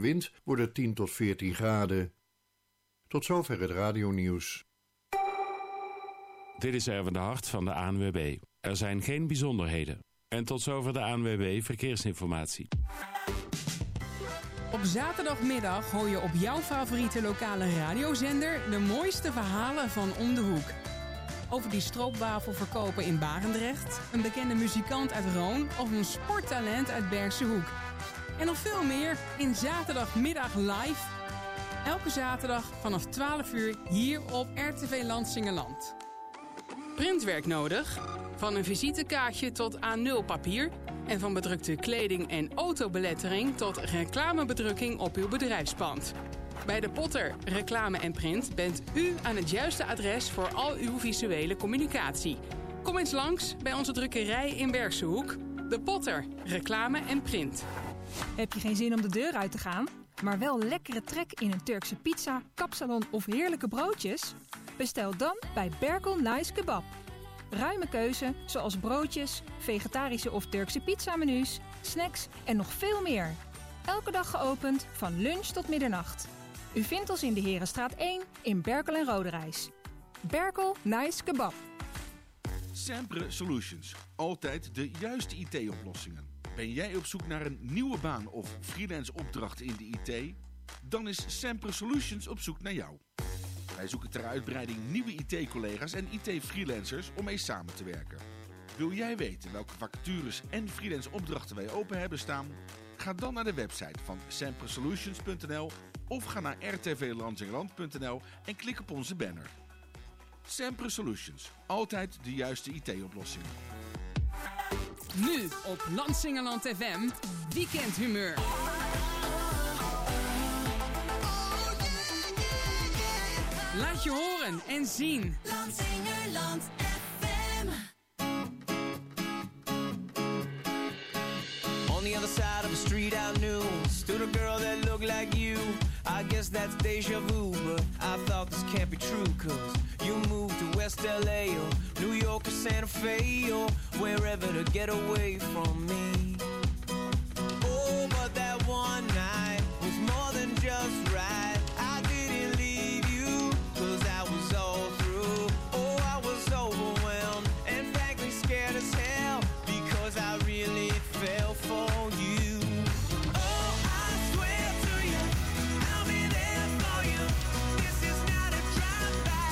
wind wordt het 10 tot 14 graden. Tot zover het radionieuws. Dit is Erwin de Hart van de ANWB. Er zijn geen bijzonderheden. En tot zover de ANWB Verkeersinformatie. Op zaterdagmiddag hoor je op jouw favoriete lokale radiozender de mooiste verhalen van om de hoek. Over die stroopwafelverkoper in Barendrecht, een bekende muzikant uit Roon of een sporttalent uit Bergse Hoek. En nog veel meer in Zaterdagmiddag live. Elke zaterdag vanaf 12 uur hier op RTV Lansingerland. Printwerk nodig? Van een visitekaartje tot A0 papier en van bedrukte kleding en autobelettering tot reclamebedrukking op uw bedrijfspand. Bij de Potter Reclame en Print bent u aan het juiste adres voor al uw visuele communicatie. Kom eens langs bij onze drukkerij in Bergse Hoek. De Potter Reclame en Print. Heb je geen zin om de deur uit te gaan, maar wel lekkere trek in een Turkse pizza, kapsalon of heerlijke broodjes? Bestel dan bij Berkel Nice Kebab. Ruime keuze zoals broodjes, vegetarische of Turkse pizzamenu's, snacks en nog veel meer. Elke dag geopend van lunch tot middernacht. U vindt ons in de Herenstraat 1 in Berkel en Roderijs. Berkel Nice Kebab. Sempre Solutions. Altijd de juiste IT-oplossingen. Ben jij op zoek naar een nieuwe baan of freelance opdracht in de IT? Dan is Sempre Solutions op zoek naar jou. Wij zoeken ter uitbreiding nieuwe IT-collega's en IT-freelancers om mee samen te werken. Wil jij weten welke vacatures en freelance opdrachten wij open hebben staan? Ga dan naar de website van sempersolutions.nl of ga naar rtvlansingerland.nl en klik op onze banner. Sempre Solutions. Altijd de juiste IT-oplossingen. Nu op Lansingerland FM, Weekendhumeur. Laat je horen en zien. Lansingerland FM. On the other side of the street I knew stood a girl that looked like you. I guess that's deja vu, but I thought this can't be true, 'cause you moved to West LA or New York or Santa Fe or wherever to get away from me. Oh, but that one night was more than just right. I didn't leave you 'cause I was all through. Oh, I was overwhelmed and frankly scared as hell because I really fell for you. Oh, I swear to you, I'll be there for you. This is not a drive-by.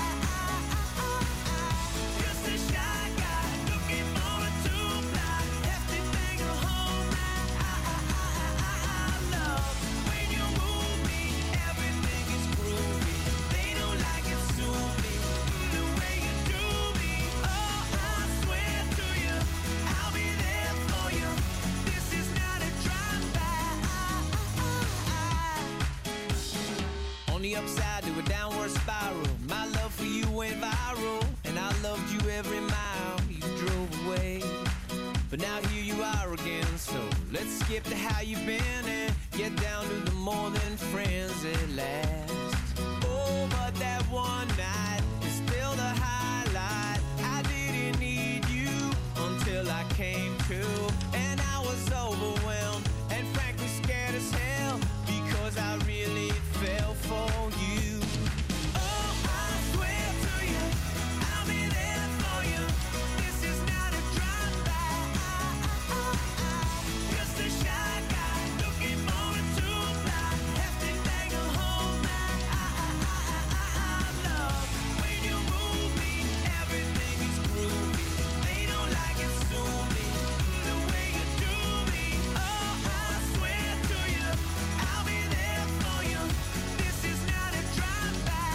Just a shy guy looking for a two-ply. Hefty thing to hold my love. When you move me, everything is groovy. They don't like it, sue me the way you do me. Oh, I swear to you, I'll be there for you. This is not a drive-by. On the upside to a downward spiral, my love for you went viral, and I loved you every mile you drove away. But now here you are again, so let's skip to how you've been and get down to the more than friends at last. Oh, but that one night is still the highlight. I didn't need you until I came to, and I was overwhelmed and frankly scared as hell because I really fell for you. Oh, I swear to you, I'll be there for you. This is not a drive-by. Just a shy guy looking for a two-ply. Hefty thing to hold my love. When you move me, everything is groovy. They don't like it, sue me the way you do me. Oh, I swear to you, I'll be there for you. This is not a drive-by.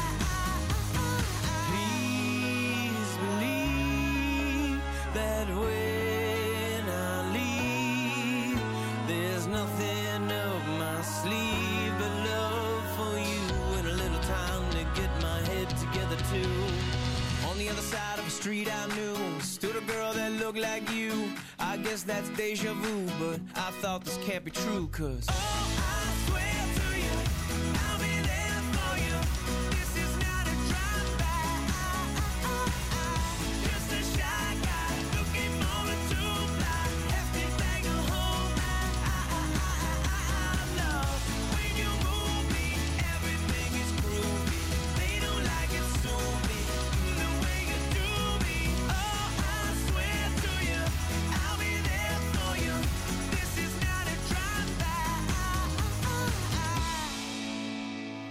Please believe that when I leave, there's nothing up my sleeve but love for you and a little time to get my head together too. On the other side of the street I knew stood a girl that looked like you. I guess that's deja vu, but I thought this can't be true, 'cause oh, I swear to you, I'll be there for you. This is not a drive-by. Just a shy guy looking for a two-ply. Hefty thing to hold my love. When you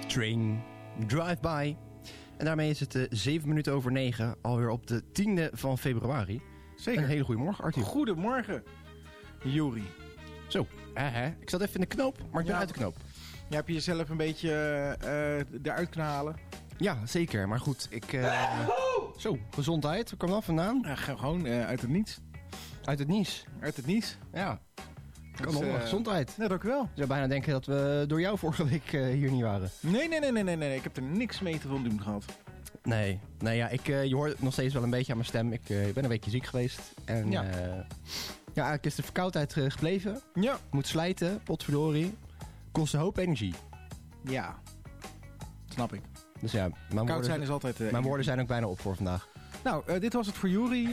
Train Drive By. En daarmee is het 7 minuten over 9, alweer op de 10e van februari. Zeker. Een hele goede morgen, Arthur. Goedemorgen, Juri. Zo, ik zat even in de knoop, maar ik ben uit de knoop. Je hebt jezelf een beetje eruit kunnen halen. Ja, zeker. Maar goed, Zo, gezondheid. Waar kwam dat vandaan? Gewoon uit het niets. Uit het niets. Uit het niets. Ja. Dus, gezondheid. Ja, dank u wel. Je zou bijna denken dat we door jou vorige week hier niet waren. Nee. Ik heb er niks mee te doen gehad. Nee, je hoort het nog steeds wel een beetje aan mijn stem. Ik ben een weekje ziek geweest. En eigenlijk is de verkoudheid gebleven. Ja. Moet slijten, potverdorie. Kost een hoop energie. Ja. Snap ik. Dus ja, Koud zijn is altijd... mijn woorden zijn ook bijna op voor vandaag. Nou, dit was het voor Juri.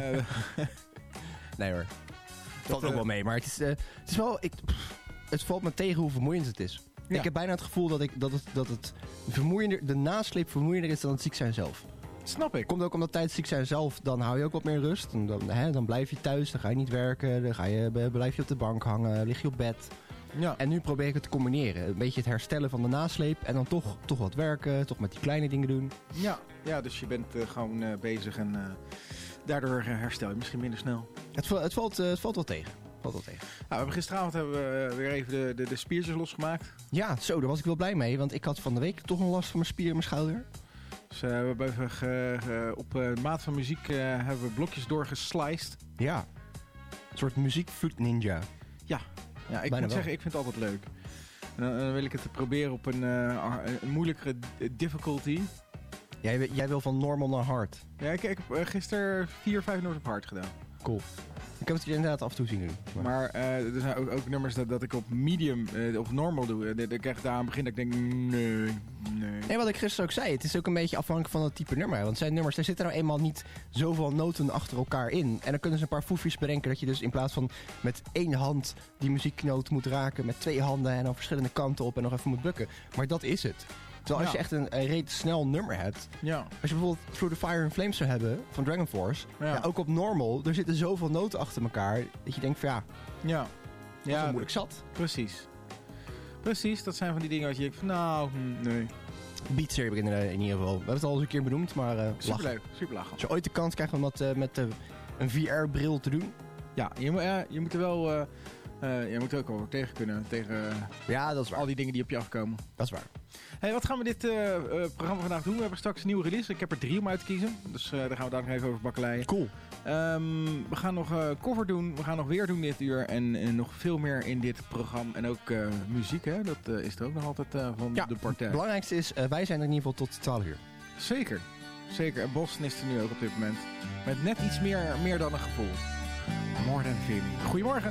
Nee hoor. Valt ook wel mee, maar het is wel... Het valt me tegen hoe vermoeiend het is. Ja. Ik heb bijna het gevoel dat het vermoeiender, de nasleep vermoeiender is dan het ziek zijn zelf. Snap ik. Komt ook omdat tijdens ziek zijn zelf, dan hou je ook wat meer rust. En dan blijf je thuis, dan ga je niet werken, dan blijf je op de bank hangen, lig je op bed. Ja. En nu probeer ik het te combineren. Een beetje het herstellen van de nasleep en dan toch wat werken, toch met die kleine dingen doen. Ja, dus je bent gewoon bezig en daardoor herstel je misschien minder snel. Het valt wel tegen. Gisteravond hebben we weer even de spiertjes losgemaakt. Ja, zo, daar was ik wel blij mee. Want ik had van de week toch nog last van mijn spier in mijn schouder. Dus we hebben op maat van muziek hebben we blokjes doorgesliced. Ja, een soort muziekfood ninja. Ja, ik moet zeggen, ik vind het altijd leuk. En dan wil ik het proberen op een moeilijkere difficulty. Jij wil van normal naar hard. Ja, ik heb gisteren 4-5 nummers op hard gedaan. Cool. Ik heb het je inderdaad af en toe zien doen. Maar er zijn ook nummers dat ik op medium of normal doe. Dan krijg ik daar aan het begin dat ik denk, nee. Wat ik gisteren ook zei, het is ook een beetje afhankelijk van het type nummer. Want zijn nummers, daar zitten nou eenmaal niet zoveel noten achter elkaar in. En dan kunnen ze een paar foefjes bedenken dat je dus in plaats van met 1 hand die muzieknoot moet raken, met 2 handen en dan verschillende kanten op en nog even moet bukken. Maar dat is het. Terwijl als je echt een reeds snel nummer hebt. Ja. Als je bijvoorbeeld Through the Fire and Flames zou hebben van Dragon Force. Ja, ook op normal. Er zitten zoveel noten achter elkaar. Dat je denkt van dat is wel moeilijk zat. Precies, dat zijn van die dingen wat je denkt van nee. Beat Saber in ieder geval. We hebben het al eens een keer benoemd, maar superleuk, super lachen. Als je ooit de kans krijgt om dat met een VR-bril te doen. Ja, je moet er wel... je moet er ook wel tegen kunnen. Tegen dat is waar. Al die dingen die op je afkomen. Dat is waar. Hey, wat gaan we dit programma vandaag doen? We hebben straks een nieuwe release. Ik heb er 3 om uit te kiezen. Dus daar gaan we daar nog even over bakkeleien. Cool. We gaan nog cover doen. We gaan nog weer doen dit uur. En nog veel meer in dit programma. En ook muziek, hè? Dat is er ook nog altijd van de partij. Het belangrijkste is, wij zijn er in ieder geval tot 12 uur. Zeker. En Boston is er nu ook op dit moment. Met net iets meer dan een gevoel. More than feeling. Goedemorgen.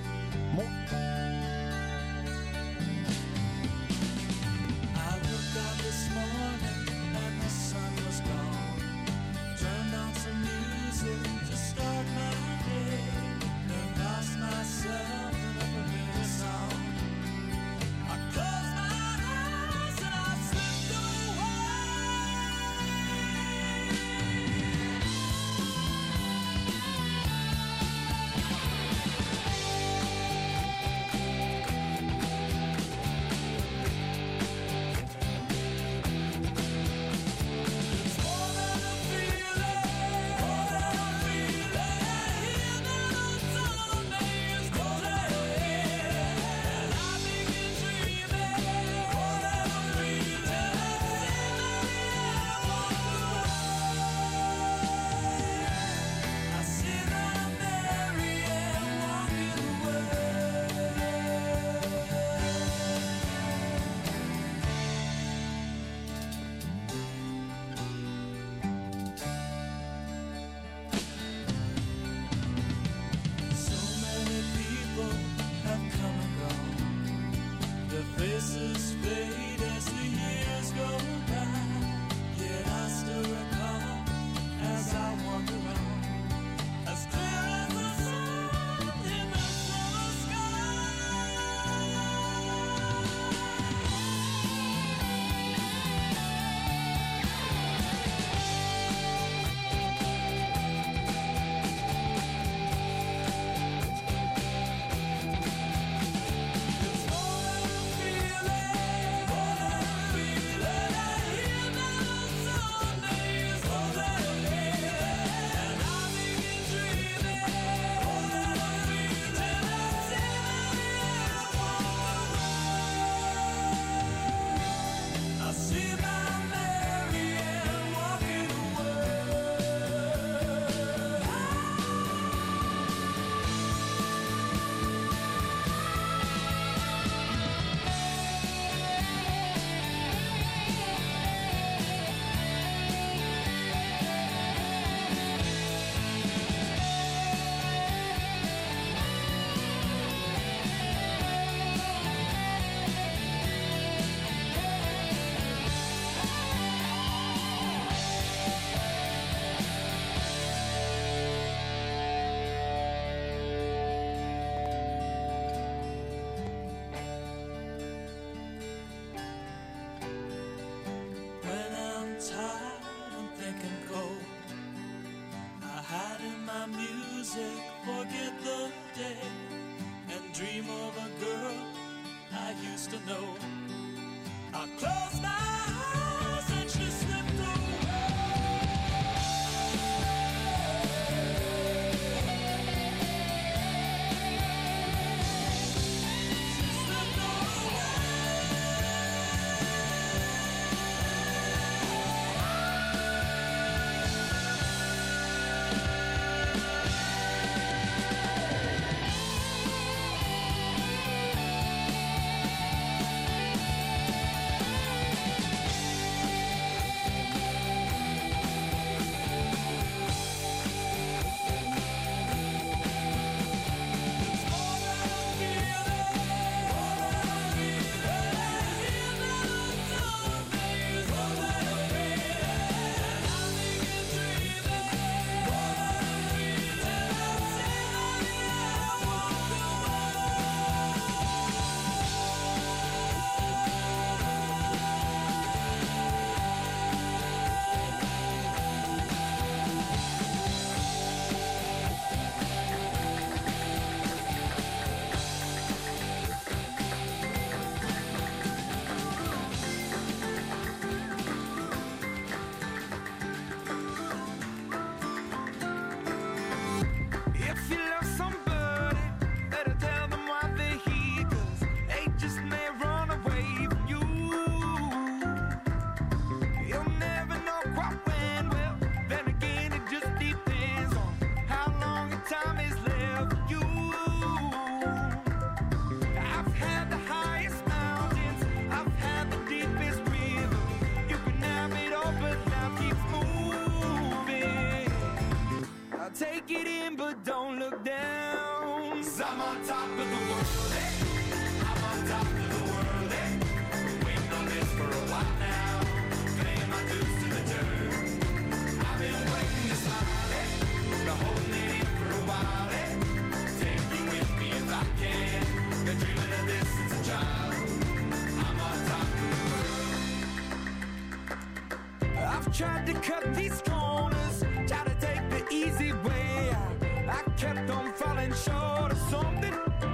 Tried to cut these corners, tried to take the easy way out. I kept on falling short of something.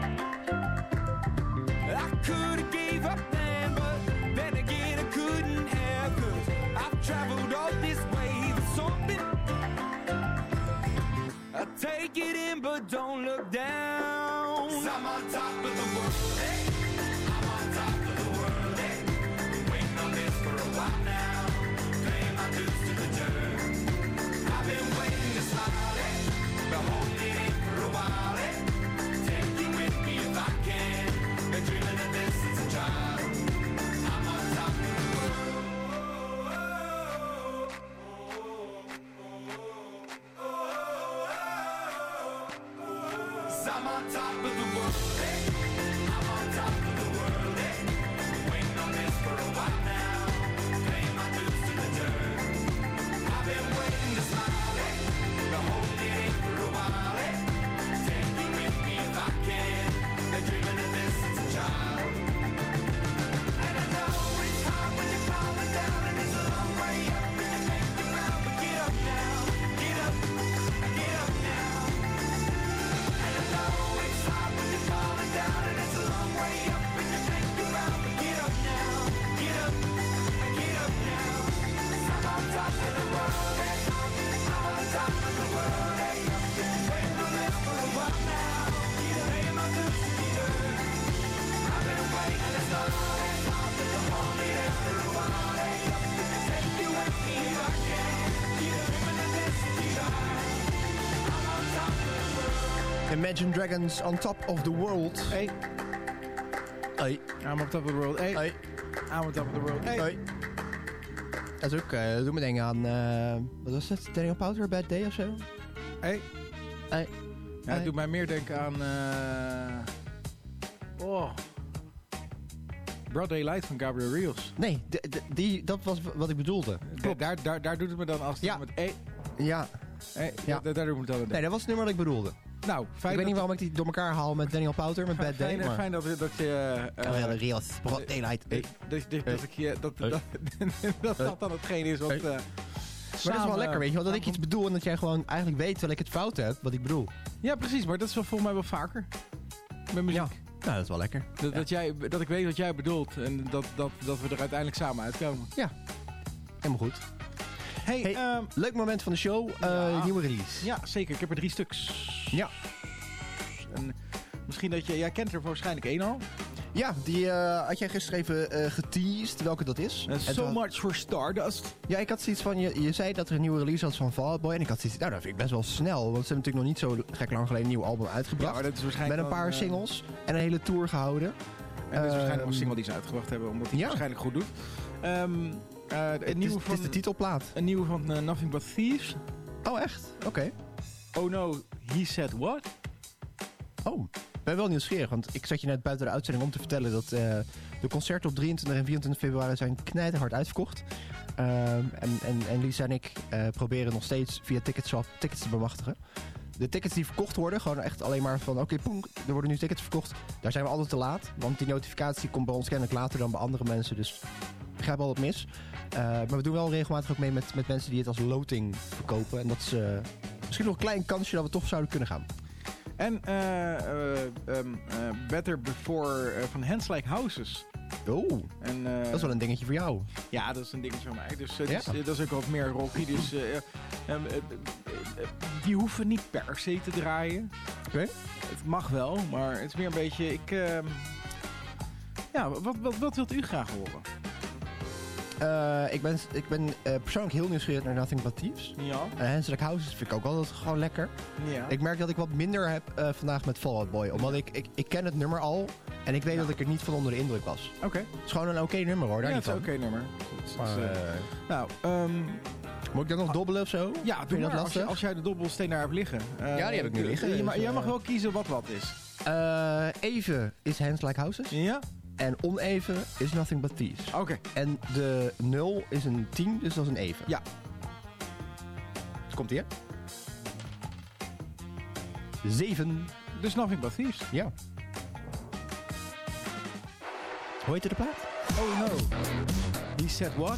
I could have gave up then, but then again I couldn't have, 'cause I've traveled all this way for something. I take it in, but don't look down. 'Cause I'm on top of the world, hey. I'm on top of the world, hey. Been waiting on this for a while now. To the dirt. I've been waiting to smile, eh? Been holding it for a while, eh? Take you with me if I can. Been dreaming of this since a child. I'm on top of the world. 'Cause I'm on top of the world, eh? I'm on top of the world, eh? Been waiting on this for a while now. Pay my dues to the dirt. I've been waiting to smile, eh? Been holding it for a while, eh? Take you with me if I can. Been dreaming of this since a child. And I know it's hard when you're falling down, and it's a long way up, and you make you proud, but get up now, get up now. And I know it's hard when you're falling down, and it's a long way up, and you make you proud, but get up now, get up now. I'm on top of the world, eh? I'm on top of the world, eh? Waiting on this for a while now. Pay my dues to the earth. I've been waiting this long, eh? To hold me there for a while, eh? Take you with me if I can. Dreaming of this tonight. I'm on top of the world. Imagine Dragons on top of the world. Hey. Hey. I'm on top of the world. Hey. Hey. I'm on top of the world. Hey. Hey. Dat is ook, doe me denken aan, wat was het? Daniel Powter, Bad Day of zo? Hey. Hey. Ja, het doet mij meer denken aan... Broad Daylight van Gabriel Rios. Nee, dat was wat ik bedoelde. Klopt. Daar doet het me dan als... Ja. Met Ja. Ja. Daar doet het dan aan. Nee, dat was het nummer dat ik bedoelde. Nou, fijn. Ik weet niet waarom ik die door elkaar haal met Daniel Powter, met Bad Day. Fijn dat je... Gabriel Rios, Broad Daylight. Dat dan hetgeen is wat... Maar dat is wel lekker, weet je wel, dat ik iets bedoel en dat jij gewoon eigenlijk weet, terwijl ik het fout heb, wat ik bedoel. Ja, precies, maar dat is wel volgens mij wel vaker. Met muziek. Nou, dat is wel lekker. Dat ik weet wat jij bedoelt en dat we er uiteindelijk samen uitkomen. Ja, helemaal goed. Hey, leuk moment van de show. Nieuwe release. Ja, zeker. Ik heb er 3 stuks. Ja. En misschien dat jij kent er waarschijnlijk 1 al. Ja, die had jij gisteren even geteased welke dat is. So Much for Stardust. Ja, ik had zoiets van, je zei dat er een nieuwe release was van Fall Out Boy. En ik had zoiets, nou dat vind ik best wel snel. Want ze hebben natuurlijk nog niet zo gek lang geleden een nieuw album uitgebracht. Ja, maar dat is waarschijnlijk met een paar singles en een hele tour gehouden. En dat is waarschijnlijk een single die ze uitgebracht hebben, omdat hij waarschijnlijk goed doet. Het is de titelplaat. Een nieuwe van Nothing But Thieves. Oh, echt? Oké. Oh no, he said what? Oh, ik ben wel nieuwsgierig, want ik zat je net buiten de uitzending om te vertellen dat de concerten op 23 en 24 februari zijn knijterhard uitverkocht. En Lisa en ik proberen nog steeds via Ticketshop tickets te bemachtigen. De tickets die verkocht worden, gewoon echt alleen maar van oké, poem, er worden nu tickets verkocht. Daar zijn we altijd te laat, want die notificatie komt bij ons kennelijk later dan bij andere mensen. Dus ik ga wel wat mis. Maar we doen wel regelmatig ook mee met mensen die het als loting verkopen. En dat is misschien nog een klein kansje dat we toch zouden kunnen gaan. En Better Before van Hands Like Houses. Oh, en, dat is wel een dingetje voor jou. Ja, dat is een dingetje van mij. Dus dat is ook wat meer rocky. Dus die hoeven niet per se te draaien. Oké. Het mag wel, maar het is meer een beetje... wat wilt u graag horen? Ik ben persoonlijk heel nieuwsgierig naar Nothing But Thieves. Ja. Hands Like Houses vind ik ook altijd gewoon lekker. Ja. Ik merk dat ik wat minder heb vandaag met Fall Out Boy. Omdat ik ken het nummer al. En ik weet dat ik er niet van onder de indruk was. Oké. Het is gewoon een oké nummer hoor. Daar ja, niet het is van. een oké nummer. Moet ik dan nog dobbelen of zo? Ja, doe maar. Als jij de dobbelsteen daar hebt liggen. Ja, die heb ik nu liggen. Jij mag wel kiezen wat is. Even is Hands Like Houses. Ja. En oneven is Nothing But Thieves. Oké. En de 0 is een 10, dus dat is een even. Ja. Dus komt ie, hè? 7. Dus Nothing But Thieves. Ja. Hoe heet de plaat? Oh no. He said what?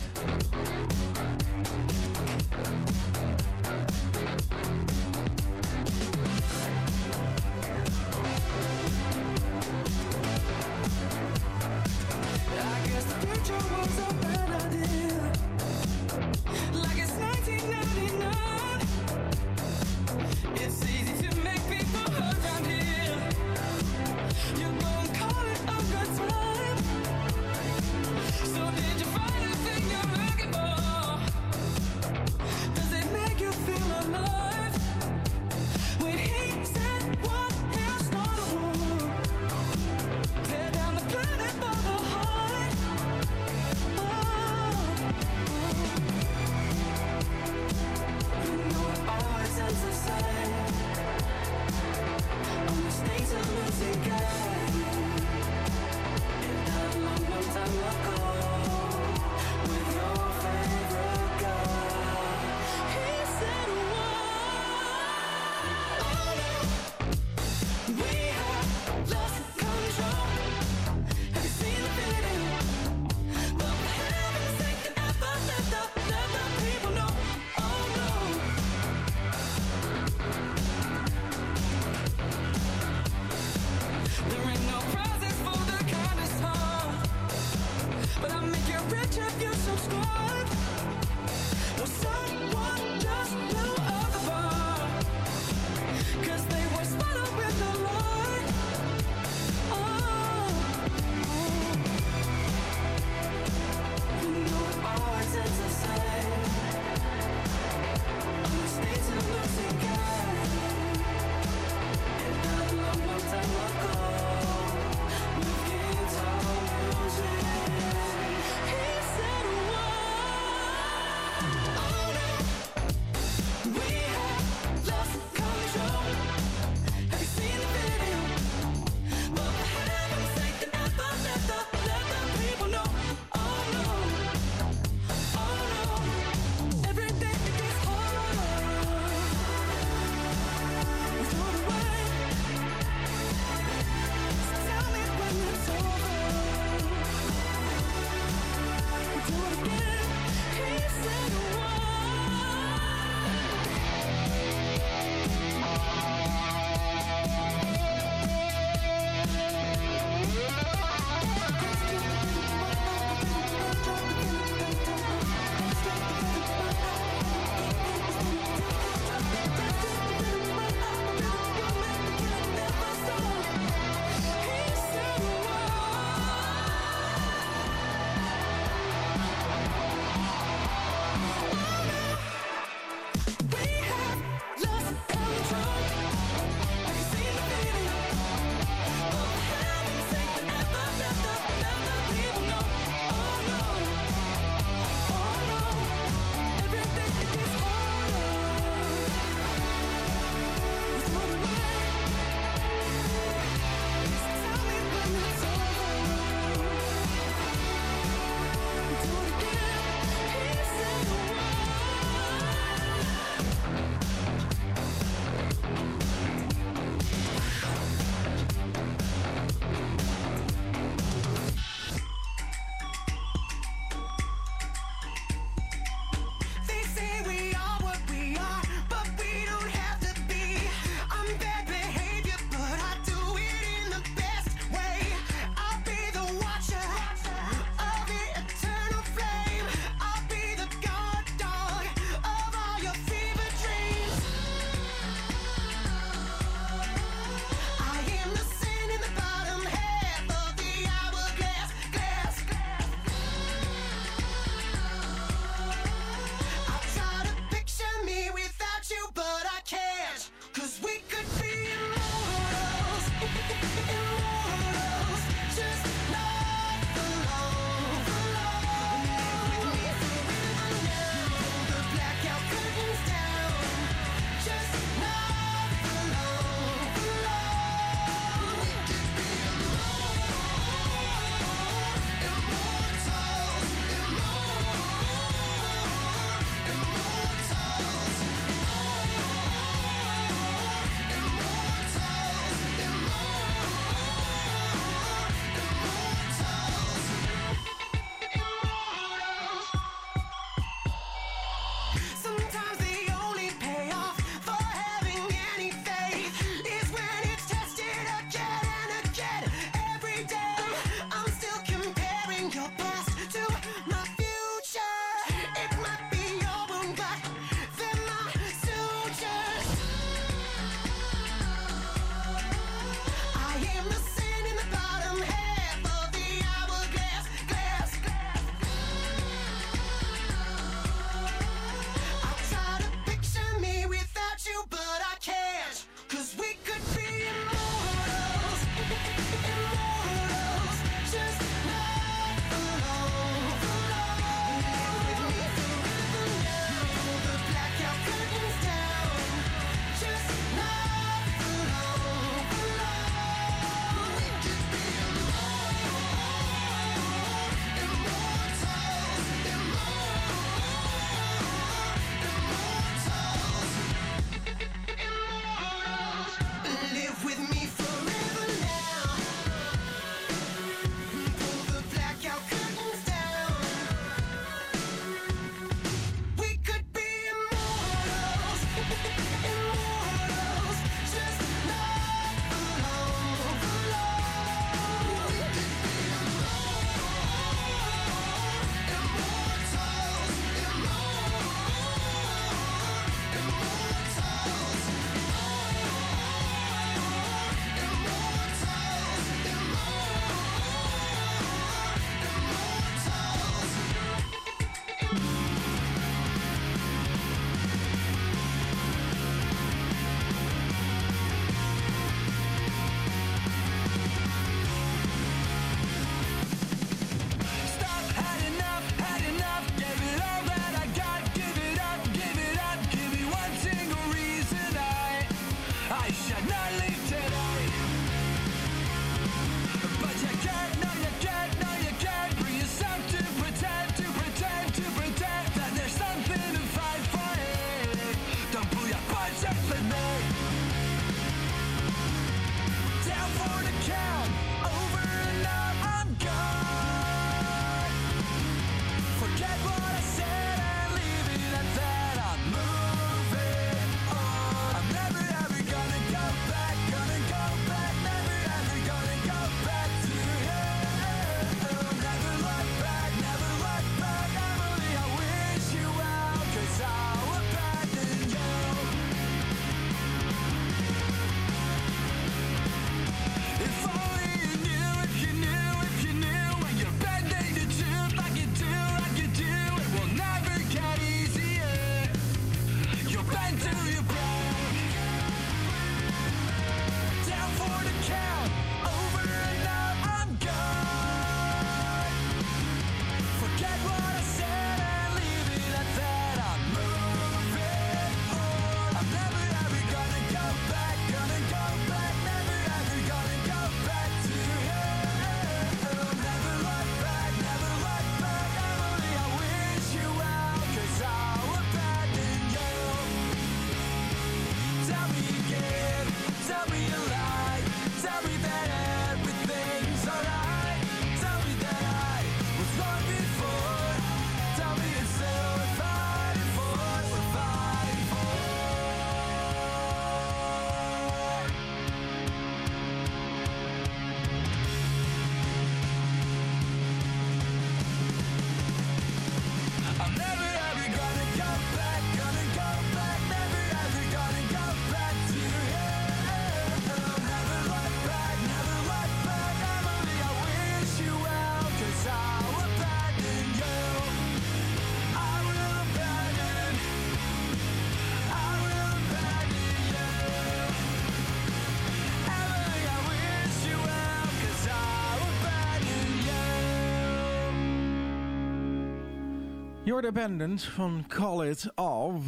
You're the Abandoned van Call It Off.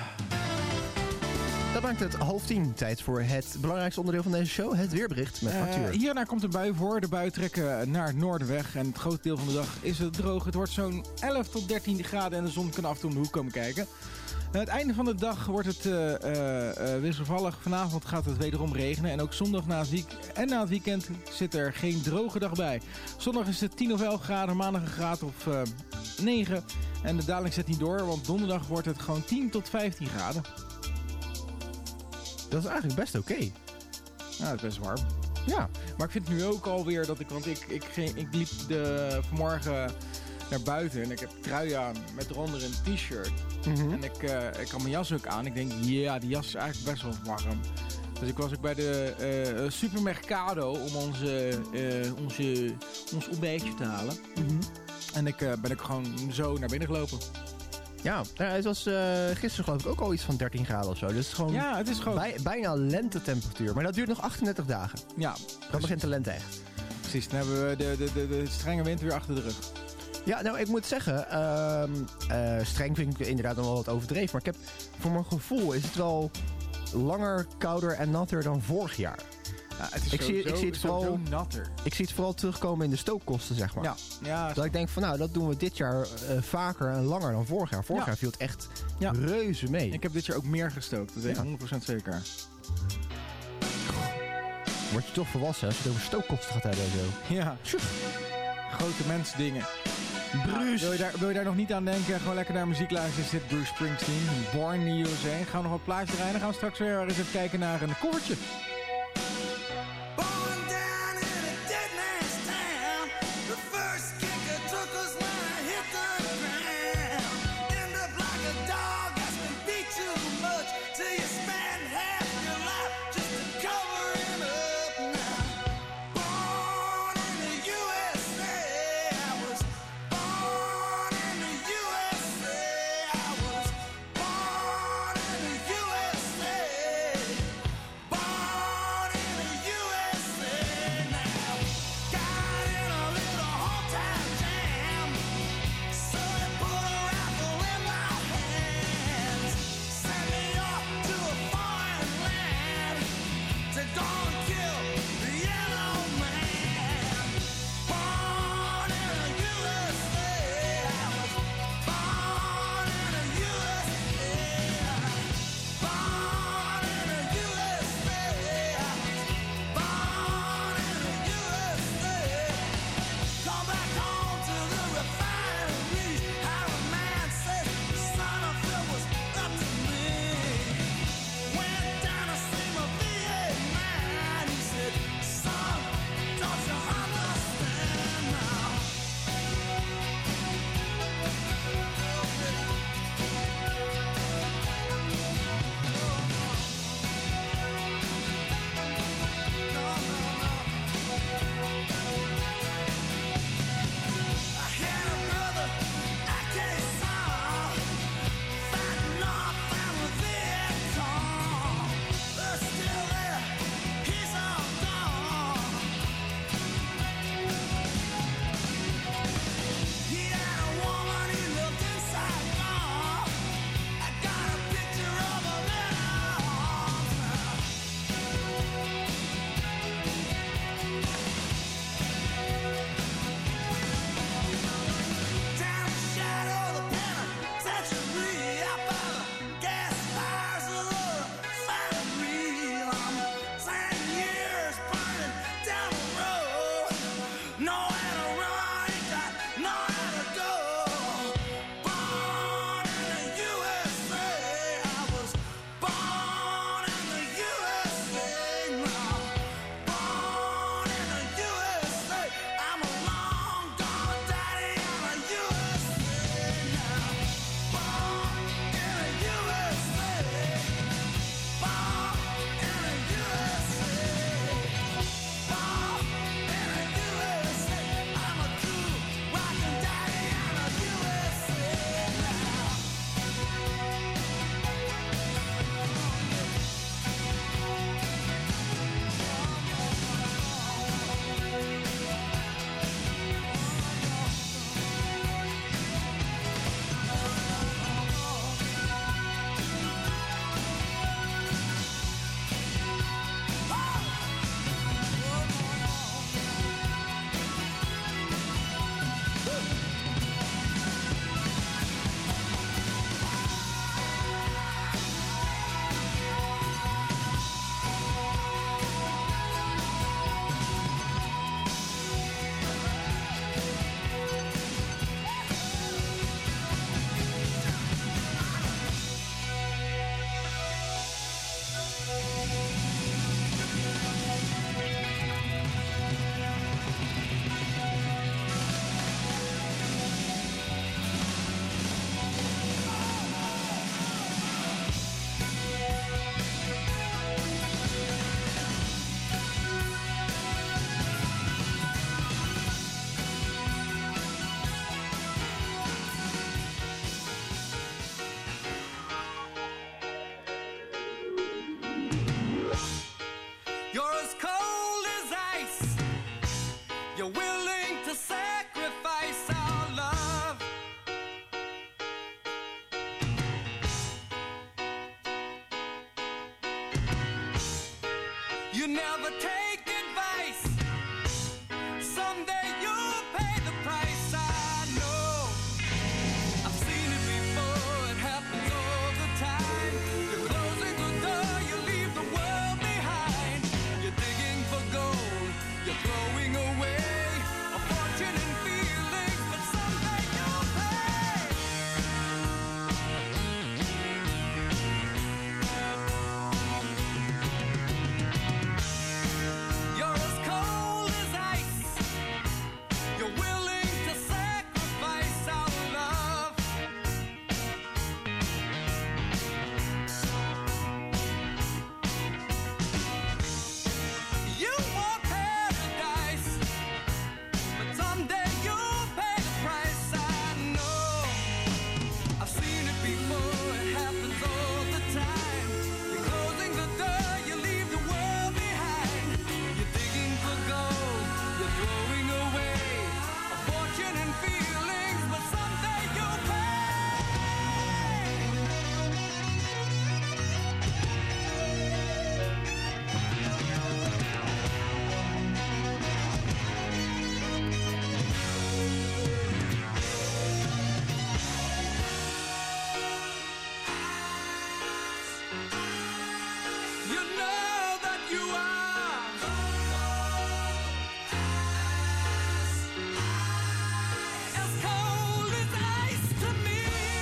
Dat maakt het 9:30. Tijd voor het belangrijkste onderdeel van deze show. Het weerbericht met Arthur. Hierna komt een bui voor. De buien trekken naar het noorden weg. En het grote deel van de dag is het droog. Het wordt zo'n 11 tot 13 graden en de zon kan af en toe om de hoek komen kijken. Het einde van de dag wordt het wisselvallig. Vanavond gaat het wederom regenen. En ook zondag na het weekend zit er geen droge dag bij. Zondag is het 10 of 11 graden. Maandag een graad of 9. En de daling zet niet door. Want donderdag wordt het gewoon 10 tot 15 graden. Dat is eigenlijk best oké. Ja, het is best warm. Ja. Maar ik vind het nu ook alweer dat want ik liep vanmorgen naar buiten en ik heb trui aan met eronder een t-shirt. Mhm. En ik had mijn jas ook aan. Ik denk, ja, die jas is eigenlijk best wel warm. Dus ik was ook bij de supermercado om ons ontbijtje te halen. Mhm. En ben ik gewoon zo naar binnen gelopen. Ja, het was gisteren geloof ik ook al iets van 13 graden of zo. Dus het is gewoon bijna lentetemperatuur. Maar dat duurt nog 38 dagen. Ja. Dan begint de lente echt. Precies, dan hebben we de strenge winter weer achter de rug. Ja, nou ik moet zeggen, streng vind ik inderdaad nog wel wat overdreven. Maar ik heb, voor mijn gevoel is het wel langer, kouder en natter dan vorig jaar. Ja, het is ik zie het vooral natter. Ik zie het vooral terugkomen in de stookkosten, zeg maar. Ja, dat ik denk van, nou, dat doen we dit jaar vaker en langer dan vorig jaar. Vorig jaar viel het echt reuze mee. Ik heb dit jaar ook meer gestookt, dat weet ik 100% zeker. Word je toch volwassen als je het over stookkosten gaat hebben en zo. Ja. Grote mensdingen. Bruce. Wil je daar nog niet aan denken? Gewoon lekker naar muziek luisteren. Zit Bruce Springsteen, Born in the USA. Gaan we nog wat plaatjes rijden. Dan gaan we straks weer eens even kijken naar een covertje. Born You never take advice. Someday you'll pay the price. I know. I've seen it before. It happens all the time. You're closing the door. You leave the world behind. You're digging for gold. You're throwing away a fortune and feelings, but someday you'll pay. You're as cold as ice. You're willing to sacrifice our love. You want paradise, but someday you'll pay the price. I know. I've seen it before. It happens all the time. You're closing the door. You leave the world behind. You're digging for gold. You're throwing away a fortune and feelings, but someday you'll pay. You know that you are as cold as ice to me.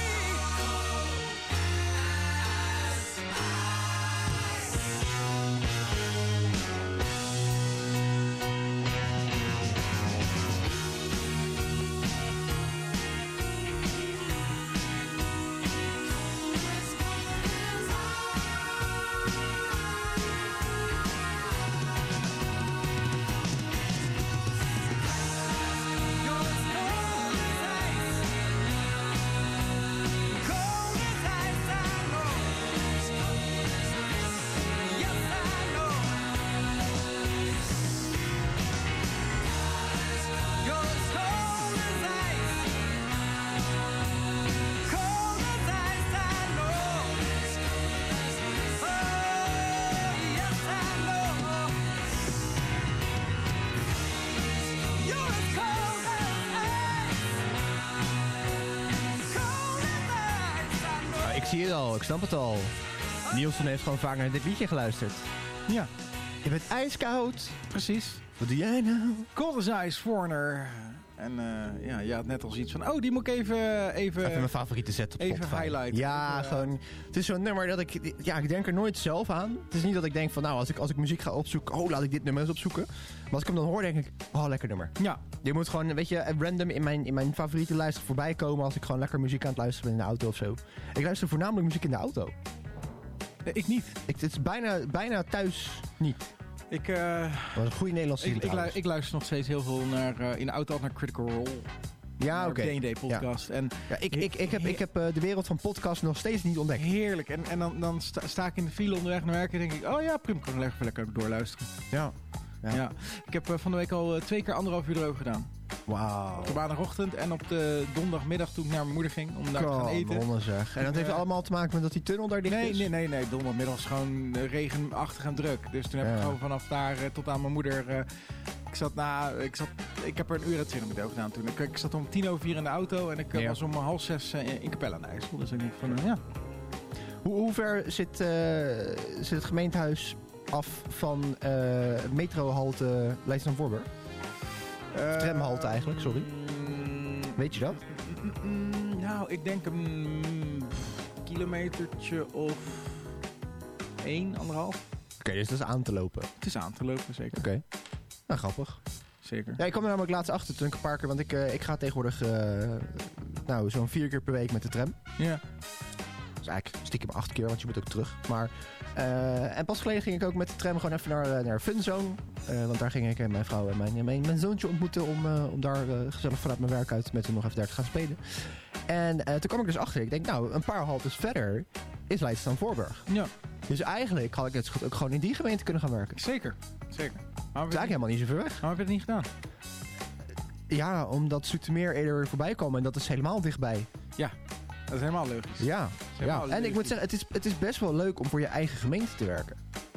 You're as cold as ice. Cold as ice, I know. Yes, I know. You're as cold as ice. Cold as ice, I know. Oh, yes, I know. You're as cold as ice. Cold as ice, I know. Ik zie het al, ik snap het al. Nielsen heeft gewoon vaak naar dit liedje geluisterd. Ja, Je bent ijskoud. precies. Wat doe jij nou? Cold as Ice, Foreigner. En ja, je had net al zoiets van... Oh, die moet ik even Even mijn favoriete set op even Spotify. highlighten. Ja, Even, gewoon... Het is zo'n nummer dat ik... Ja, ik denk er nooit zelf aan. Het is niet dat ik denk van... Nou, als ik muziek ga opzoeken... Oh, laat ik dit nummer eens opzoeken. Maar als ik hem dan hoor, denk ik... Oh, lekker nummer. Ja, Je moet gewoon, weet je, random in mijn favoriete lijst voorbij komen... Als ik gewoon lekker muziek aan het luisteren ben in de auto of zo. Ik luister voornamelijk muziek in de auto. ik niet. Het is bijna thuis niet. Wat een goede Nederlandse titel trouwens. Ik luister nog steeds heel veel naar, in de auto naar Critical Role. Ja, oké. D&D podcast. Ja. En Ja, ik heb de wereld van podcast nog steeds niet ontdekt. heerlijk. En dan sta ik in de file onderweg naar werk en denk ik... Oh ja, prima, kan ik lekker doorluisteren. Ja. Ja. Ik heb van de week al 2 keer 1,5 uur erover gedaan. Wauw. Op de maandagochtend en op de donderdagmiddag toen ik naar mijn moeder ging om daar te gaan eten. Zeg. En dat heeft allemaal te maken met dat die tunnel daar dicht is? Nee. Donderdagmiddag was gewoon regenachtig en druk. Dus toen heb ik gewoon vanaf daar tot aan mijn moeder... Ik heb er 1 uur en 20 minuten over gedaan toen. Ik zat om 4:10 in de auto en ik was om 5:30 in Capelle aan de IJssel. Dus ik denk van, ja. Hoe ver zit het gemeentehuis af van metrohalte Leidschendam-Voorburg? Tramhalte eigenlijk, sorry. Weet je dat? Nou, ik denk een kilometertje of 1,5. Oké, dus dat is aan te lopen. Het is aan te lopen, zeker. Oké. Nou, grappig. Zeker. Ja, ik kwam er namelijk laatst achter toen ik een paar keer... Want ik ga tegenwoordig zo'n 4 keer per week met de tram. Ja. Dat is eigenlijk stiekem 8 keer, want je moet ook terug. Maar, en pas geleden ging ik ook met de tram gewoon even naar Funzone. Want daar ging ik en mijn vrouw en mijn zoontje ontmoeten... om daar gezellig vanuit mijn werk uit met hem nog even daar te gaan spelen. En toen kwam ik dus achter. Ik denk, nou, een paar haltes verder is Leidschendam-Voorburg. Ja. Dus eigenlijk had ik het ook gewoon in die gemeente kunnen gaan werken. Zeker. Maar het is eigenlijk helemaal niet zo ver weg. Maar heb je het niet gedaan? Ja, omdat Zoetermeer eerder voorbij kwam en dat is helemaal dichtbij. Ja, dat is helemaal logisch. Ja, helemaal en ik logisch. moet zeggen, het is best wel leuk om voor je eigen gemeente te werken.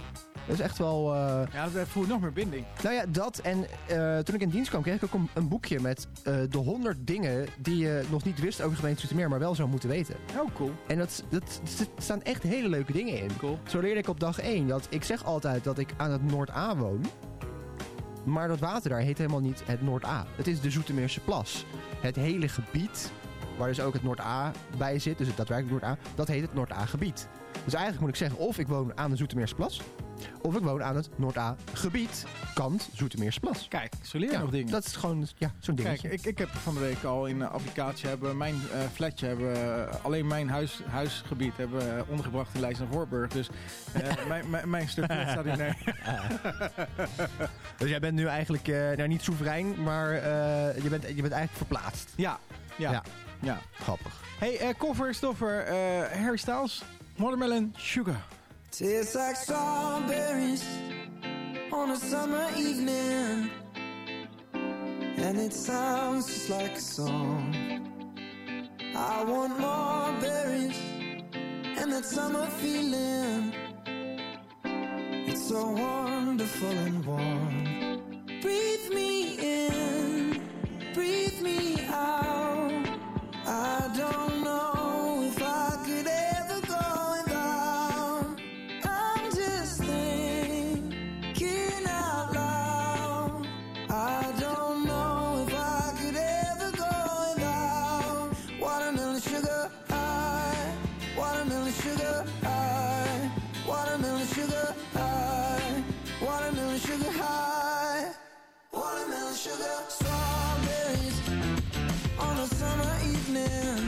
Dat is echt wel... Ja, dat voelt nog meer binding. Nou ja, dat. En toen ik in dienst kwam, kreeg ik ook een boekje met de 100 dingen die je nog niet wist over gemeente Zoetermeer, maar wel zou moeten weten. Oh, cool. En er staan echt hele leuke dingen in. Cool. Zo leerde ik op dag 1 dat ik zeg altijd dat ik aan het Noord-A woon. Maar dat water daar heet helemaal niet het Noord-A. Het is de Zoetermeerse Plas. Het hele gebied, waar dus ook het Noord-A bij zit, dus het daadwerkelijk Noord-A, dat heet het Noord-A-gebied. Dus eigenlijk moet ik zeggen, of ik woon aan de Zoetermeerse Plas, of ik woon aan het Noord-A-gebied, kant Zoetermeerse Plas. Kijk, zo leer je nog dingen. Dat is gewoon zo'n dingetje. Kijk, ik heb van de week al in de applicatie hebben mijn flatje, alleen mijn huisgebied hebben ondergebracht in Leijs en Voorburg. Dus mijn stuk staat in nee. Dus jij bent nu eigenlijk niet soeverein, maar je bent eigenlijk verplaatst. Ja. Grappig. Hey, cover, stoffer, Harry Styles, Watermelon Sugar. Tastes like strawberries on a summer evening, and it sounds just like a song. I want more berries and that summer feeling. It's so wonderful and warm. Breathe me in, breathe me out. I don't know if I could ever go without. I'm just thinking out loud. I don't know if I could ever go without. Watermelon sugar high, watermelon sugar high, watermelon sugar high, watermelon sugar high, watermelon sugar. Strawberries on a summer evening,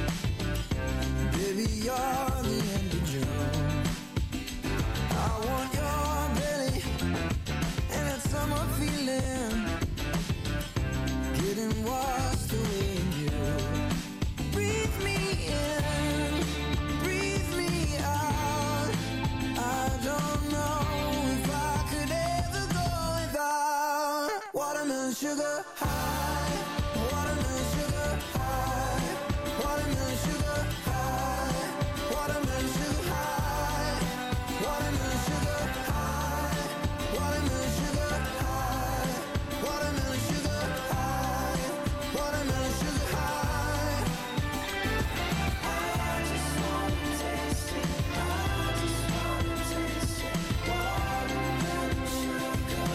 baby, you're the end of June. I want your belly and that summer feeling, getting washed away in you. Breathe me in, breathe me out. I don't know if I could ever go without. Watermelon sugar high, watermelon sugar high, watermelon sugar high, watermelon sugar high, watermelon sugar high, watermelon sugar high, watermelon sugar high, watermelon sugar high. I just wanna taste it, I just wanna taste it, watermelon sugar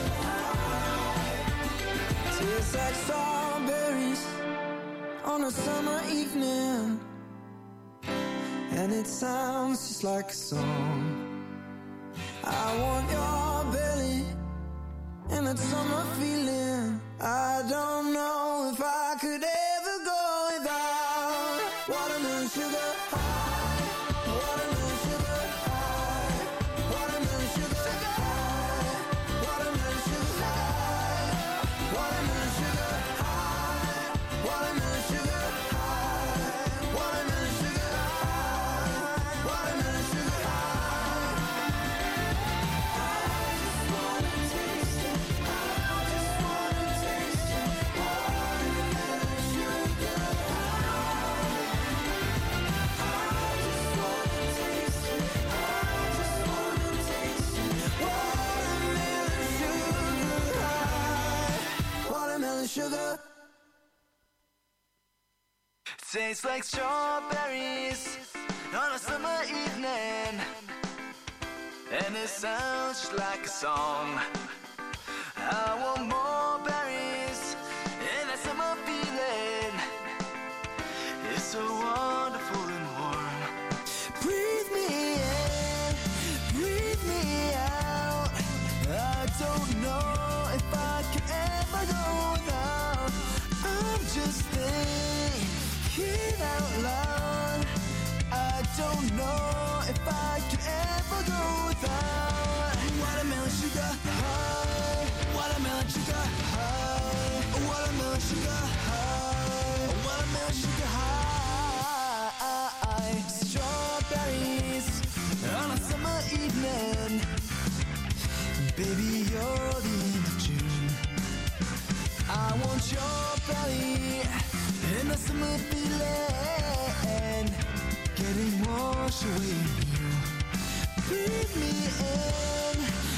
high. Tastes like strawberries on a summer evening, and it sounds just like a song. I want your belly and that summer feeling. I don't know if I could ever go without. Watermelon sugar high, watermelon sugar high, watermelon sugar high, watermelon sugar high, watermelon sugar high, watermelon sugar high, watermelon sugar high, watermelon sugar high. I just wanna taste it, I just wanna taste it, watermelon sugar high. I just wanna taste it, I just wanna taste it, watermelon sugar high, watermelon sugar. Tastes like strawberries on a summer evening, and it sounds just like a song. I want more berries and that summer feeling. It's so wonderful and warm. Breathe me in, breathe me out. I don't know if I can ever go without. I'm just thinking out loud. I don't know if I can ever go without. Watermelon sugar high, watermelon sugar high, watermelon sugar high, watermelon sugar high. Strawberries on a summer evening, baby, you're the end of June. I want your belly and the summer feeling, getting washed away in you. Breathe me in,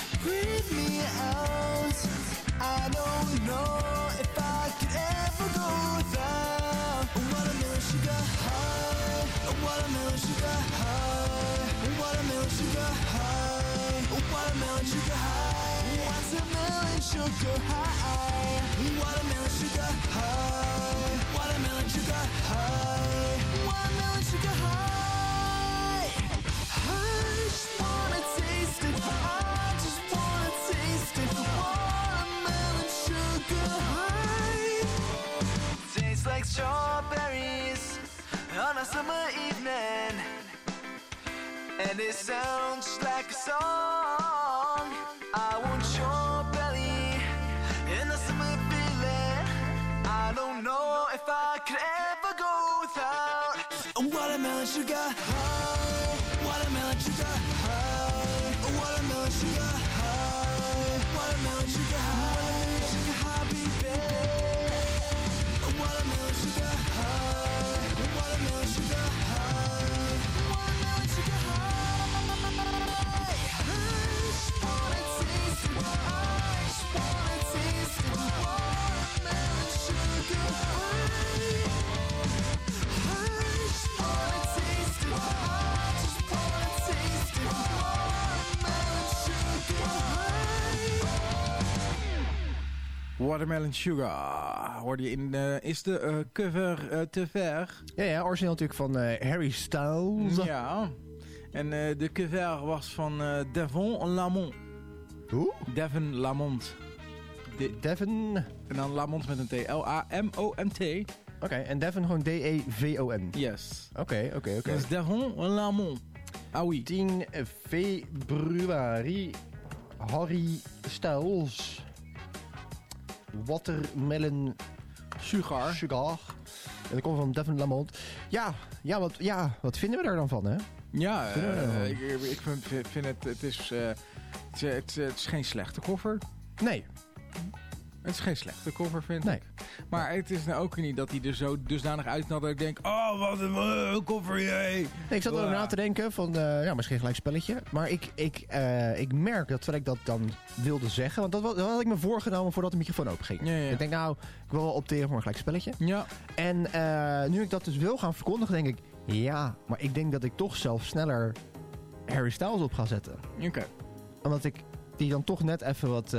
Watermelon sugar high. Watermelon sugar high. Watermelon sugar high. Watermelon sugar high. Watermelon sugar high. Watermelon sugar high. Watermelon sugar high. I just wanna taste it. I just wanna taste it. Watermelon sugar high. Tastes like strawberries on a summer evening, and it sounds like a song. I want your belly in the summer feeling. I don't know if I could ever go without watermelon sugar high. Watermelon sugar high. Watermelon sugar high. Watermelon sugar high. Sugar high, baby. Watermelon sugar high. Watermelon sugar high. Watermelon sugar high. I just wanna taste it. I just wanna taste it. Watermelon sugar high. I just wanna taste it. I just wanna taste it. Watermelon sugar high. Watermelon Sugar. Hoorde je in... is de cover te ver? Ja, origineel natuurlijk van Harry Styles. Ja. En de cover was van Devon Lamont. Hoe? Devon Lamont. Devon... En dan Lamont met een T. L-A-M-O-N-T. Oké, en Devon gewoon D-E-V-O-N. Yes. Oké. Dat is Devon Lamont. Ah oui. 10 februari. Harry Styles. Watermelon Sugar. En dat komt van Devon Lamont. Wat vinden we daar dan van, hè? Ja, ik vind het is geen slechte cover. Nee. Het is geen slechte cover, vind Nee. ik. Maar het is nou ook niet dat hij er zo dusdanig uitnalt dat ik denk... Oh, wat een cover, jee! Nee, ik zat erover na te denken van... misschien gelijk spelletje. Maar ik merk dat terwijl ik dat dan wilde zeggen... Want dat had ik me voorgenomen voordat de microfoon open ging. Ja. Ik denk ik wil wel opteren voor een gelijk spelletje. Ja. En nu ik dat dus wil gaan verkondigen, denk ik... Ja, maar ik denk dat ik toch zelf sneller Harry Styles op ga zetten. Oké. Omdat ik die dan toch net even wat...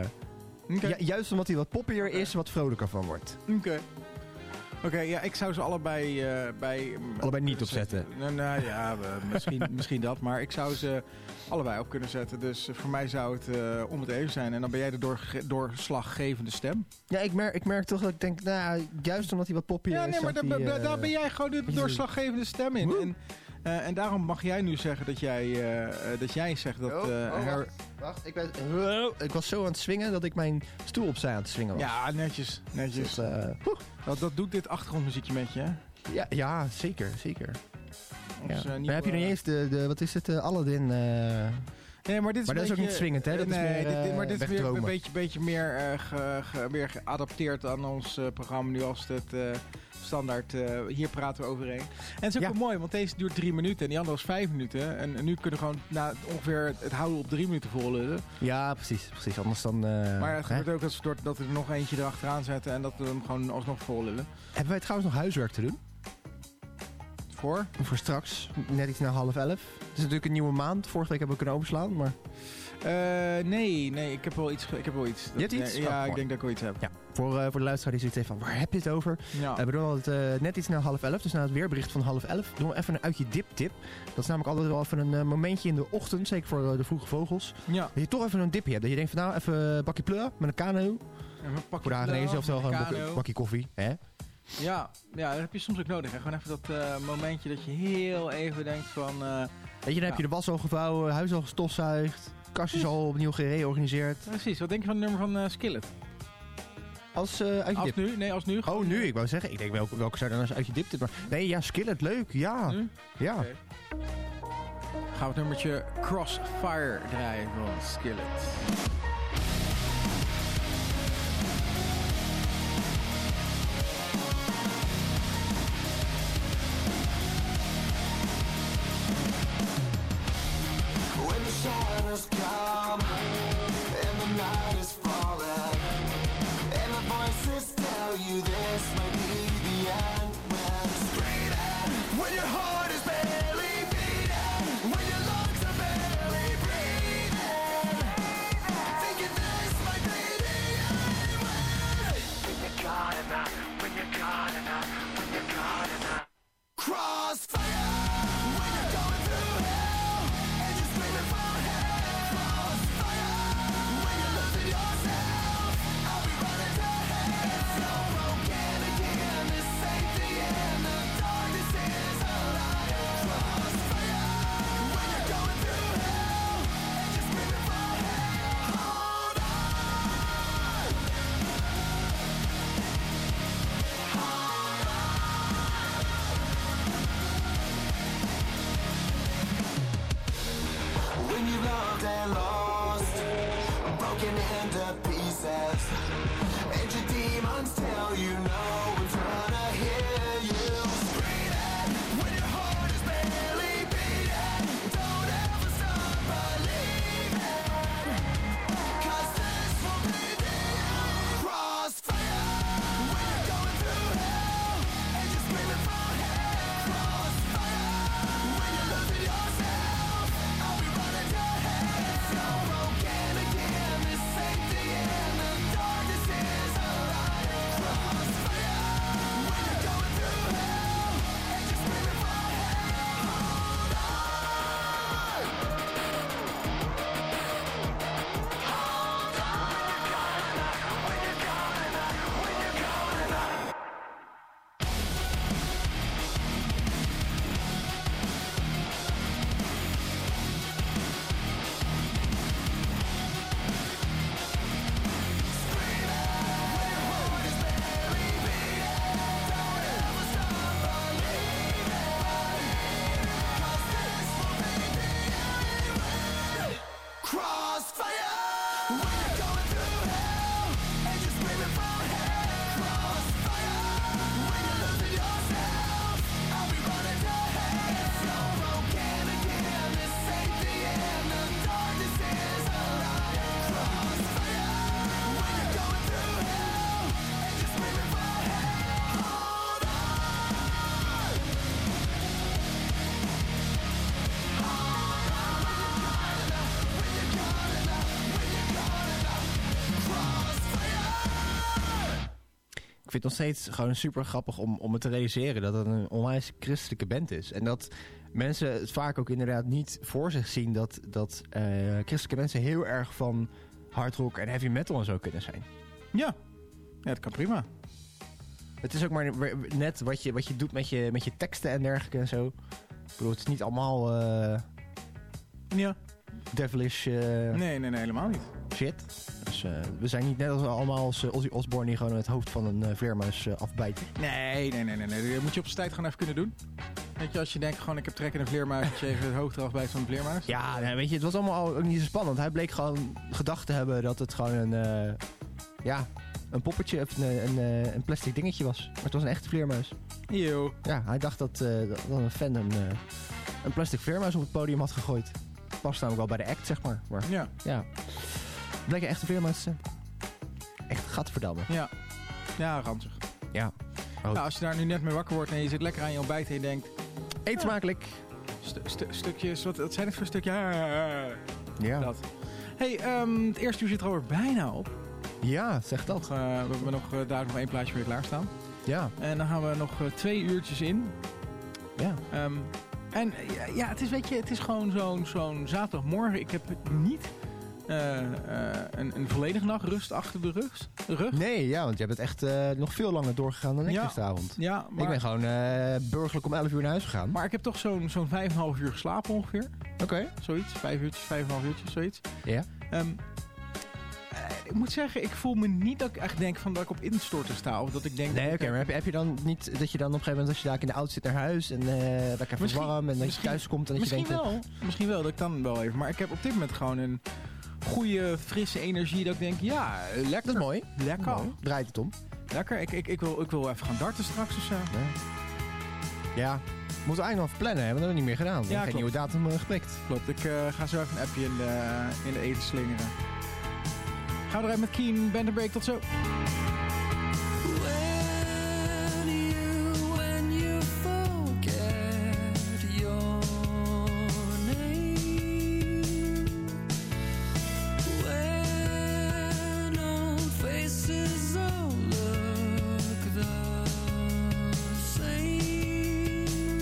juist omdat hij wat poppier is, wat vrolijker van wordt. Oké, ja, ik zou ze allebei Allebei niet opzetten. Nou ja, misschien dat. Maar ik zou ze allebei op kunnen zetten. Dus voor mij zou het om het even zijn. En dan ben jij de doorslaggevende stem. Ja, ik merk toch dat ik denk, juist omdat hij wat poppier is... Ja, nee, maar daar ben jij gewoon de doorslaggevende stem in. En daarom mag jij nu zeggen dat jij zegt dat... Wacht, ik was zo aan het swingen dat ik mijn stoel opzij aan het swingen was. Ja, netjes. Dus, dat doet dit achtergrondmuziekje met je, hè? Ja, zeker. Ons, Dan heb je nog niet eens de wat is het, Aladdin... Nee, maar dit is dat is ook niet swingend, hè? Dat is meer, dit is weer een beetje meer geadapteerd aan ons programma nu als het standaard. Hier praten we overheen. En het is ook wel mooi, want deze duurt 3 minuten en die andere was 5 minuten. En nu kunnen we gewoon ongeveer het houden op 3 minuten volhouden. Ja, precies. Anders dan... maar het gebeurt ook dat we er nog eentje erachteraan zetten en dat we hem gewoon alsnog volhouden. Hebben wij trouwens nog huiswerk te doen? Voor straks, net iets na 10:30. Het is natuurlijk een nieuwe maand. Vorige week hebben we kunnen overslaan, maar... Nee, ik heb wel iets. Je hebt iets? Ja, ik denk dat ik wel iets heb. Ja, voor de luisteraar die zoiets heeft van, waar heb je het over? Ja. We doen het net iets na 10:30, dus na het weerbericht van 10:30 doen we even een uitje dip-tip. Dat is namelijk altijd wel even een momentje in de ochtend, zeker voor de vroege vogels. Ja. Dat je toch even een dipje hebt. Dat je denkt van, nou, even een bakje pleur met een kano. Voor de Hagenezen, oftewel gewoon een bakje koffie. Hè? Ja, dat heb je soms ook nodig. Hè? Gewoon even dat momentje dat je heel even denkt van... Weet je, dan heb je de was al gevouwen, huis al gestofzuigd, kastjes al opnieuw gereorganiseerd. Precies, wat denk je van het nummer van Skillet? Als uitje dip? Nu? Nee, als nu. Oh, nu? Ik wou zeggen, ik denk welke zou dan als uitje dip tip? Maar nee, ja, Skillet, leuk, ja. Nu? Ja. Okay. Gaan we het nummertje Crossfire draaien van Skillet. Shadows come and the night is falling, and the voices tell you this might be the end. When screaming, when your heart is bad. Crossfire, when you're going through hell and you're screaming for help. Crossfire, when you're losing yourself, I'll be running to hell. It's so broken again, this ain't the end. The darkness is a liar. Crossfire, when you're going through hell and you're screaming for help. Hold on. When you loved and lost, broken into pieces, and your demons tell you no one's gonna hear you screaming when your heart is barely beating. Don't ever stop believing, 'cause this will be the end. Crossfire, when you're going through hell and you're screaming for help. Crossfire, when you're losing yourself, I'll be running to hell. It's so broken again, this ain't the end. The darkness is a liar. Crossfire, when you're going through hell and you're screaming for help. Hold on. Crossfire, when you're going through hell and you're screaming for help. Crossfire, when you're losing yourself, I'll be running to hell. It's so broken again, this ain't the end. The darkness is a liar. Crossfire, when you're going through hell and you're screaming for help. Hold on. Ik vind het nog steeds gewoon super grappig om me te realiseren dat het een onwijs christelijke band is. En dat mensen het vaak ook inderdaad niet voor zich zien dat christelijke mensen heel erg van hardrock en heavy metal en zo kunnen zijn. Ja, dat kan prima. Het is ook maar net wat je doet met je teksten en dergelijke en zo. Ik bedoel, het is niet allemaal Ja. devilish Nee, helemaal niet. shit. Dus we zijn niet net als allemaal als Ozzy Osbourne die gewoon het hoofd van een vleermuis afbijten. Nee. Dat moet je op z'n tijd gewoon even kunnen doen. Weet je, als je denkt gewoon ik heb trek in een vleermuis, dat je even het hoofd eraf bijt van een vleermuis. Ja, nee, weet je, het was allemaal ook niet zo spannend. Hij bleek gewoon gedacht te hebben dat het gewoon een poppetje of een plastic dingetje was. Maar het was een echte vleermuis. Yo. Ja, hij dacht dat een fan een plastic vleermuis op het podium had gegooid. Past namelijk wel bij de act, zeg maar. Maar ja. Bleek een echte vleermuis te zijn. Echt gadverdamme. Ja, ranzig. Ja. Nou, als je daar nu net mee wakker wordt en je zit lekker aan je ontbijt en je denkt... Eet smakelijk. Stukjes, wat zijn het voor stukjes? Ja. Dat. Hey, het eerste uur zit er alweer bijna op. Ja, zeg dat. We hebben daar nog 1 plaatje voor je klaarstaan. Ja. En dan gaan we nog 2 uurtjes in. Ja. En ja, het is, weet je, het is gewoon zo'n zaterdagmorgen. Ik heb niet een volledige nacht rust achter de rug. Nee, ja, want je hebt het echt nog veel langer doorgegaan dan ik gisteravond. Ja, maar... Ik ben gewoon burgerlijk om 11 uur naar huis gegaan. Maar ik heb toch zo'n 5,5 uur geslapen ongeveer. Oké. Zoiets, 5 uurtjes, 5,5 uurtjes, zoiets. Ja. Ik moet zeggen, ik voel me niet dat ik echt denk van dat ik op instorten sta. Of dat ik denk... Nee, oké, maar heb je dan niet dat je dan op een gegeven moment als je daar in de auto zit naar huis en lekker even warm en dat je thuis komt en dat je denkt... Misschien wel, dat kan wel even. Maar ik heb op dit moment gewoon een goede, frisse energie dat ik denk, ja, lekker. Dat is mooi. Lekker. Mooi. Draait het om. Lekker. Ik wil even gaan darten straks of zo. Ja. Moeten we eigenlijk nog even plannen, hebben we dat niet meer gedaan. Ja, geen nieuwe datum geprikt. Klopt, ik ga zo even een appje in de eten slingeren. Gaan we eruit met Keen, Band & Break, tot zo. When you forget your name, when old faces all look the same,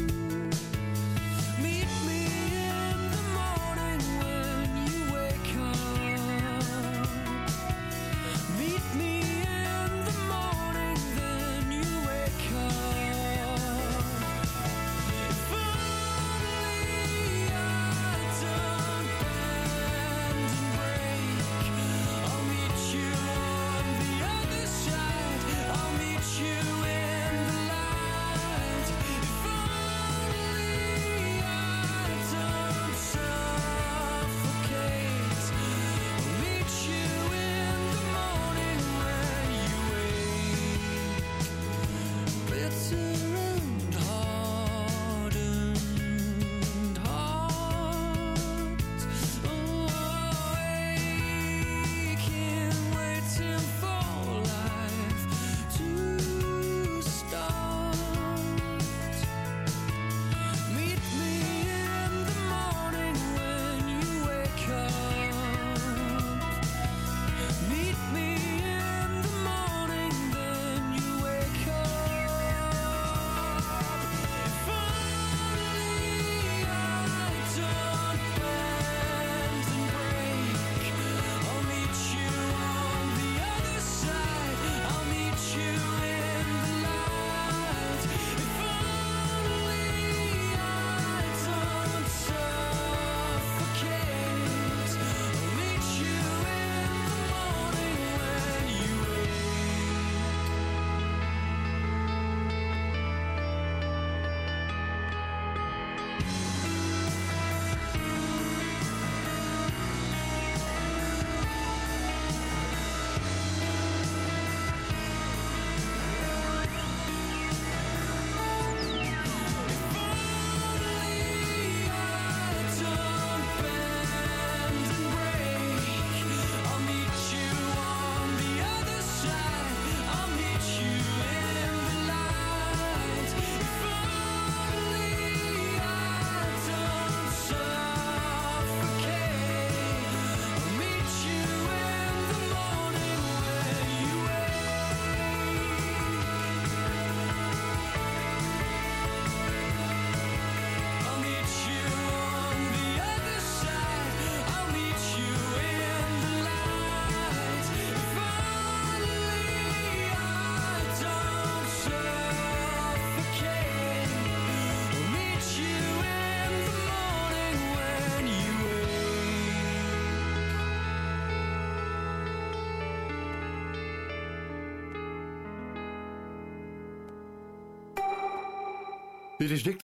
Dit is Dick